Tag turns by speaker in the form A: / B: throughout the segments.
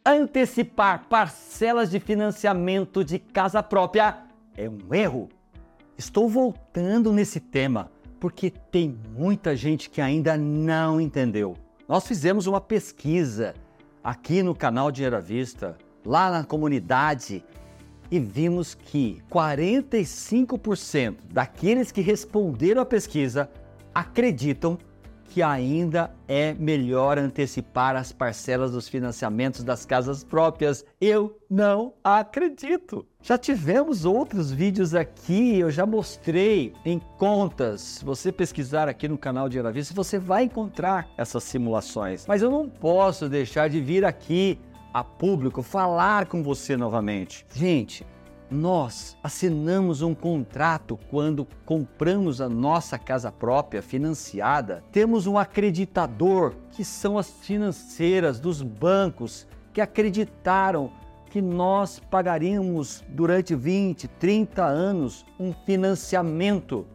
A: antecipar parcelas de financiamento de casa própria é um erro? Estou voltando nesse tema porque tem muita gente que ainda não entendeu. Nós fizemos uma pesquisa aqui no canal Dinheiro à Vista, lá na comunidade, e vimos que 45% daqueles que responderam à pesquisa acreditam que ainda é melhor antecipar as parcelas dos financiamentos das casas próprias. Eu não acredito! Já tivemos outros vídeos aqui, eu já mostrei em contas. Se você pesquisar aqui no canal Dinheiro à Vista, você vai encontrar essas simulações. Mas eu não posso deixar de vir aqui a público falar com você novamente. Gente, nós assinamos um contrato quando compramos a nossa casa própria financiada. Temos um acreditador, que são as financeiras dos bancos, que acreditaram que nós pagaríamos durante 20, 30 anos um financiamento.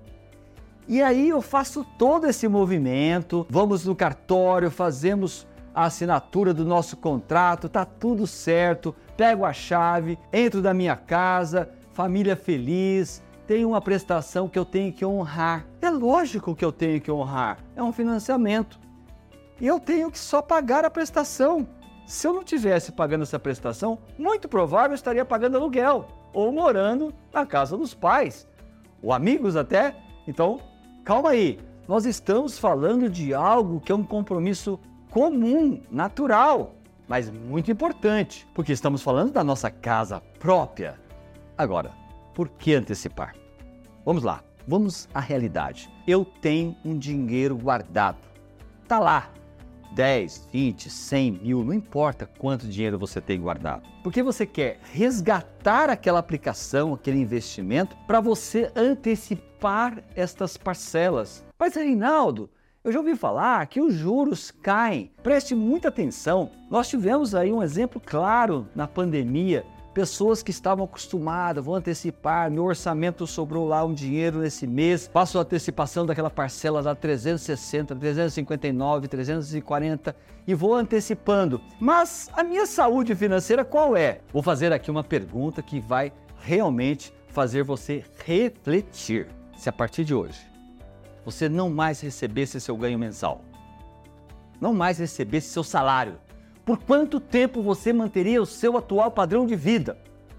A: E aí eu faço todo esse movimento, vamos no cartório, fazemos a assinatura do nosso contrato, tá tudo certo, pego a chave, entro da minha casa, família feliz, tenho uma prestação que eu tenho que honrar. É lógico que eu tenho que honrar, é um financiamento. E eu tenho que só pagar a prestação. Se eu não tivesse pagando essa prestação, muito provável eu estaria pagando aluguel ou morando na casa dos pais, ou amigos até. Então, calma aí, nós estamos falando de algo que é um compromisso comum, natural, mas muito importante, porque estamos falando da nossa casa própria. Agora, por que antecipar? Vamos lá, vamos à realidade. Eu tenho um dinheiro guardado, tá lá, 10, 20, 100 mil, não importa quanto dinheiro você tem guardado, porque você quer resgatar aquela aplicação, aquele investimento, para você antecipar estas parcelas. Mas Reinaldo, eu já ouvi falar que os juros caem. Preste muita atenção. Nós tivemos aí um exemplo claro na pandemia. Pessoas que estavam acostumadas, vão antecipar, meu orçamento sobrou lá um dinheiro nesse mês, faço a antecipação daquela parcela da 360, 359, 340 e vou antecipando. Mas a minha saúde financeira qual é? Vou fazer aqui uma pergunta que vai realmente fazer você refletir. Se a partir de hoje você não mais recebesse seu ganho mensal, não mais recebesse seu salário, por quanto tempo você manteria o seu atual padrão de vida?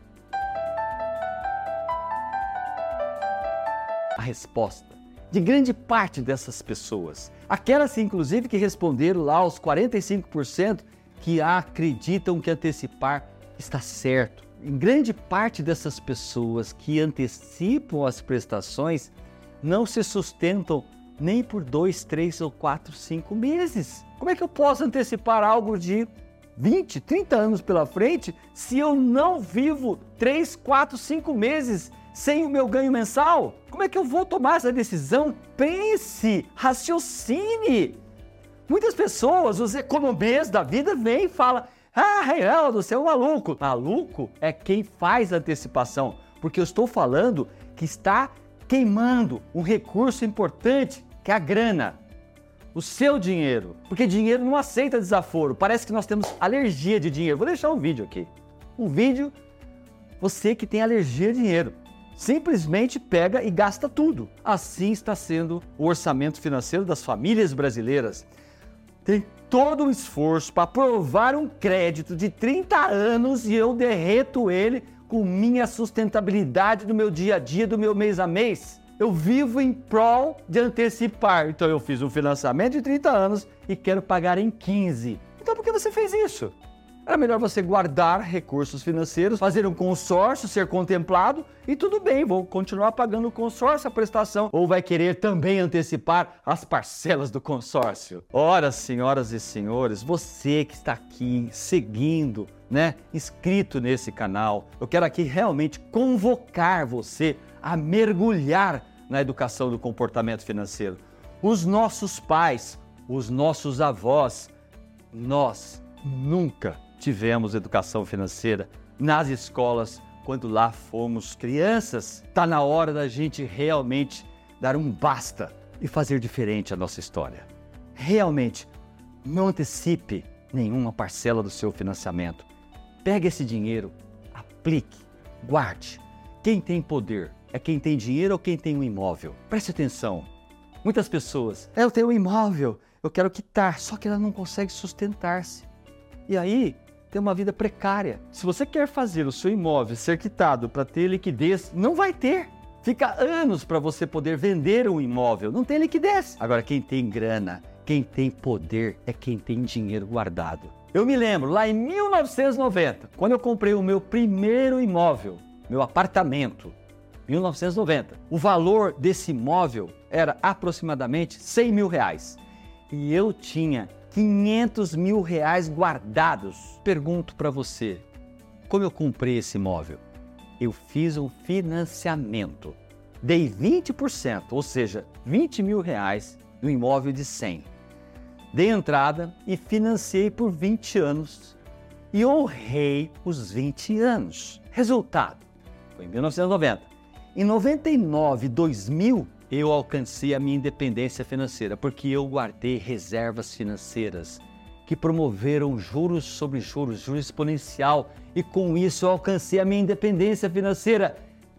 A: A resposta de grande parte dessas pessoas, aquelas inclusive que responderam lá aos 45% que acreditam que antecipar está certo. Em grande parte dessas pessoas que antecipam as prestações não se sustentam nem por 2, 3 ou 4, 5 meses. Como é que eu posso antecipar algo de 20, 30 anos pela frente se eu não vivo 3, 4, 5 meses sem o meu ganho mensal? Como é que eu vou tomar essa decisão? Pense, raciocine. Muitas pessoas, os economistas da vida, vêm e falam: ah, Reinaldo, você é um maluco. Maluco é quem faz a antecipação, porque eu estou falando que está queimando um recurso importante, que é a grana, o seu dinheiro, porque dinheiro não aceita desaforo. Parece que nós temos alergia de dinheiro. Vou deixar um vídeo aqui. Um vídeo, você que tem alergia a dinheiro, simplesmente pega e gasta tudo. Assim está sendo o orçamento financeiro das famílias brasileiras. Tem todo um esforço para aprovar um crédito de 30 anos e eu derreto ele com minha sustentabilidade do meu dia a dia, do meu mês a mês. Eu vivo em prol de antecipar. Então eu fiz um financiamento de 30 anos e quero pagar em 15. Então por que você fez isso? Era melhor você guardar recursos financeiros, fazer um consórcio, ser contemplado e tudo bem, vou continuar pagando o consórcio, a prestação. Ou vai querer também antecipar as parcelas do consórcio? Ora, senhoras e senhores, você que está aqui seguindo, inscrito nesse canal, eu quero aqui realmente convocar você a mergulhar na educação do comportamento financeiro. Os nossos pais, os nossos avós, nós nunca tivemos educação financeira nas escolas quando lá fomos crianças. Está na hora da gente realmente dar um basta e fazer diferente a nossa história. Realmente, não antecipe nenhuma parcela do seu financiamento. Pegue esse dinheiro, aplique, guarde. Quem tem poder é quem tem dinheiro ou quem tem um imóvel? Preste atenção. Muitas pessoas, eu tenho um imóvel, eu quero quitar, só que ela não consegue sustentar-se. E aí, tem uma vida precária. Se você quer fazer o seu imóvel ser quitado para ter liquidez, não vai ter. Fica anos para você poder vender um imóvel, não tem liquidez. Agora, quem tem grana, quem tem poder é quem tem dinheiro guardado. Eu me lembro, lá em 1990, quando eu comprei o meu primeiro imóvel, meu apartamento, 1990, o valor desse imóvel era aproximadamente R$100 mil. E eu tinha R$500 mil guardados. Pergunto para você, como eu comprei esse imóvel? Eu fiz um financiamento. Dei 20%, ou seja, R$20 mil no imóvel de 100. Dei entrada e financiei por 20 anos. E honrei os 20 anos. Resultado, foi em 1990. Em 99, 2000, eu alcancei a minha independência financeira, porque eu guardei reservas financeiras que promoveram juros sobre juros, juros exponencial, e com isso eu alcancei a minha independência financeira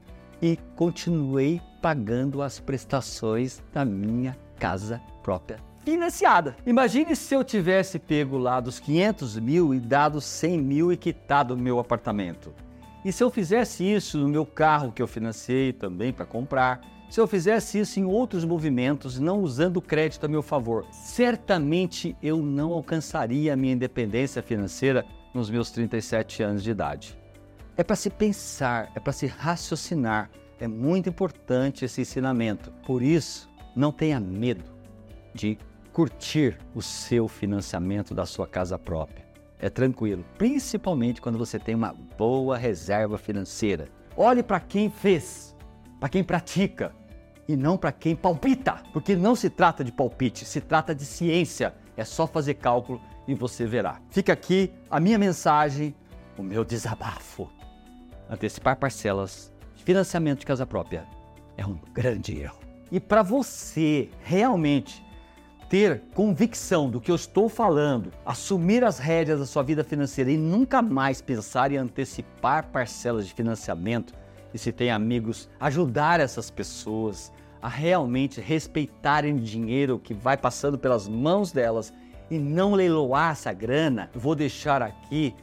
A: e continuei pagando as prestações da minha casa própria financiada. Imagine se eu tivesse pego lá dos 500 mil e dado 100 mil e quitado o meu apartamento. E se eu fizesse isso no meu carro que eu financiei também para comprar, se eu fizesse isso em outros movimentos, não usando o crédito a meu favor, certamente eu não alcançaria a minha independência financeira nos meus 37 anos de idade. É para se pensar, é para se raciocinar. É muito importante esse ensinamento. Por isso, não tenha medo de curtir o seu financiamento da sua casa própria. É tranquilo, principalmente quando você tem uma boa reserva financeira. Olhe para quem fez, para quem pratica e não para quem palpita, porque não se trata de palpite, se trata de ciência. É só fazer cálculo e você verá. Fica aqui a minha mensagem, o meu desabafo. Antecipar parcelas de financiamento de casa própria é um grande erro. E para você realmente ter convicção do que eu estou falando, assumir as rédeas da sua vida financeira e nunca mais pensar em antecipar parcelas de financiamento, e se tem amigos, ajudar essas pessoas a realmente respeitarem o dinheiro que vai passando pelas mãos delas e não leiloar essa grana, eu vou deixar aqui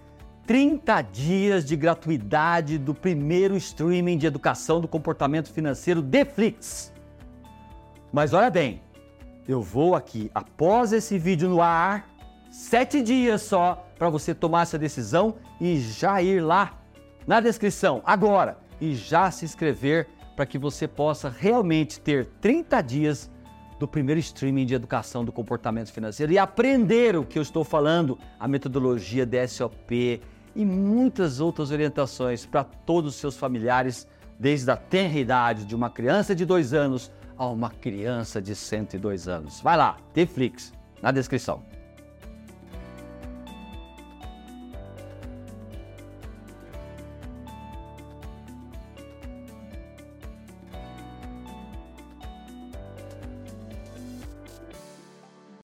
A: 30 dias de gratuidade do primeiro streaming de educação do comportamento financeiro Deflix. Mas olha bem, eu vou aqui, após esse vídeo no ar, 7 dias só para você tomar essa decisão e já ir lá na descrição agora e já se inscrever para que você possa realmente ter 30 dias do primeiro streaming de educação do comportamento financeiro e aprender o que eu estou falando, a metodologia DSOP e muitas outras orientações para todos os seus familiares, desde a tenra idade de uma criança de 2 anos a uma criança de 102 anos. Vai lá, Deflix, na descrição.